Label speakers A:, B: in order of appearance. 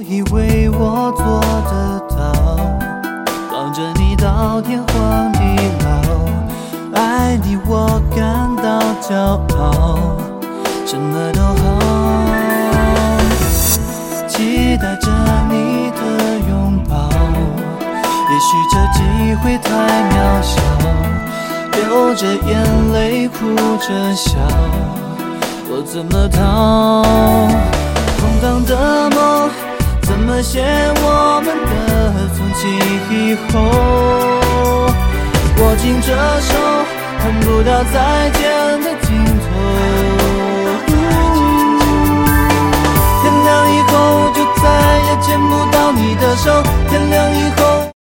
A: 我以为我做得到，抱着你到天荒地老，爱你我感到骄傲，什么都好，期待着你的拥抱，也许这机会太渺小，流着眼泪哭着笑，我怎么逃？空荡的梦怎么写我们的从今以后？握紧这手，看不到再见的尽头。天亮以后就再也牵不到你的手，天亮以后。